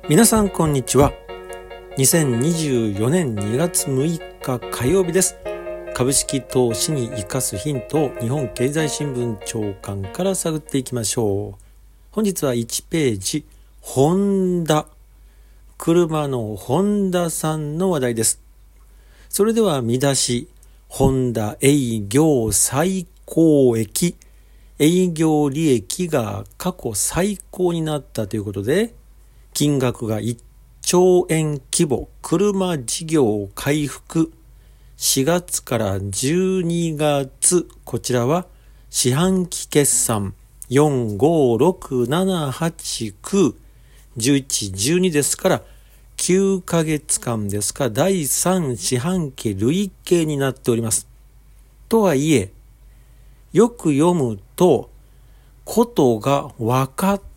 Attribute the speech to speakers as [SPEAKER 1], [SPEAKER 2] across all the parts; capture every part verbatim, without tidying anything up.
[SPEAKER 1] 皆さんこんにちは。にせんにじゅうよねんにがつむいか火曜日です。株式投資に生かすヒントを日本経済新聞長官から探っていきましょう。本日はいちページ、ホンダ。車のホンダさんの話題です。それでは見出し、ホンダ営業最高益。営業利益が過去最高になったということで、金額がいっちょうえん規模、車事業回復。しがつからじゅうにがつ、こちらは四半期決算よん、ご、ろく、なな、はち、きゅう、じゅういち、じゅうにですからきゅうかげつかんですからだいさん四半期累計になっております。とはいえ、よく読むと、ことが分かった、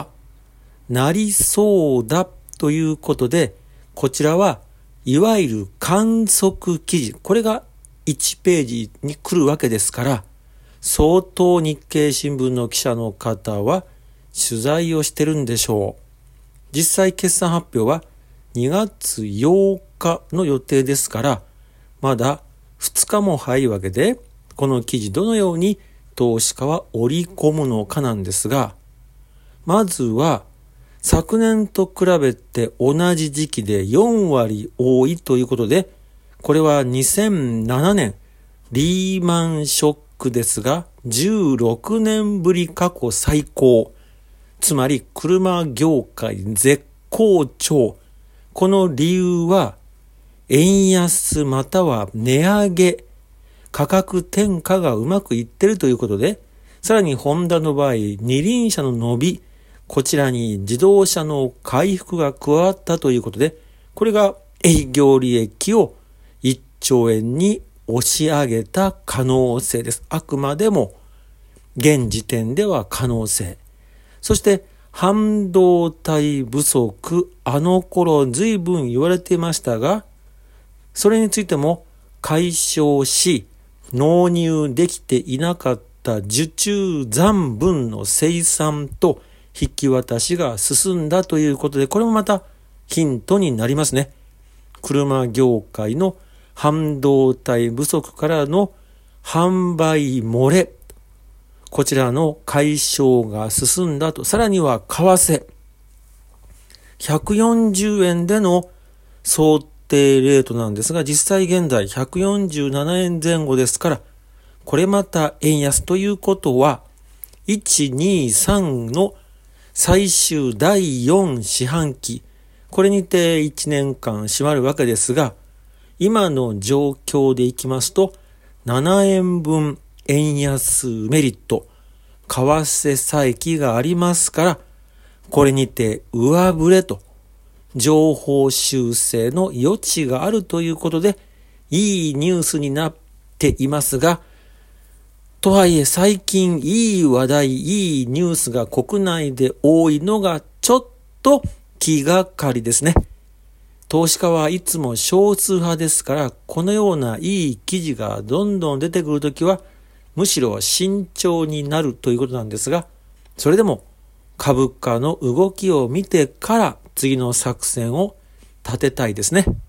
[SPEAKER 1] なりそうだということで、こちらはいわゆる観測記事、これがいちページに来るわけですから、相当日経新聞の記者の方は取材をしてるんでしょう。実際決算発表はにがつようかの予定ですから、まだふつかも早いわけで、この記事どのように投資家は織り込むのかなんですが、まずは昨年と比べて同じ時期でよんわり多いということで、これはにせんななねんリーマンショックですが、じゅうろくねんぶり過去最高。つまり車業界絶好調。この理由は円安または値上げ、価格転嫁がうまくいっているということで、さらにホンダの場合、二輪車の伸び、こちらに自動車の回復が加わったということで、これが営業利益をいっちょうえんに押し上げた可能性です。あくまでも現時点では可能性。そして半導体不足、あの頃随分言われていましたが、それについても解消し、納入できていなかった受注残分の生産と引き渡しが進んだということで、これもまたヒントになりますね。車業界の半導体不足からの販売漏れ、こちらの解消が進んだと。さらには為替、ひゃくよんじゅうえんでの想定レートなんですが、実際現在ひゃくよんじゅうななえんぜん後ですから、これまた円安ということは、いち、に、さんの最終だいよん四半期、これにていちねんかん締まるわけですが、今の状況でいきますと、ななえんぶん円安メリット、為替差益がありますから、これにて上振れと、情報修正の余地があるということで、いいニュースになっていますが、とはいえ最近いい話題、いいニュースが国内で多いのがちょっと気がかりですね。投資家はいつも少数派ですから、このようないい記事がどんどん出てくるときは、むしろ慎重になるということなんですが、それでも株価の動きを見てから次の作戦を立てたいですね。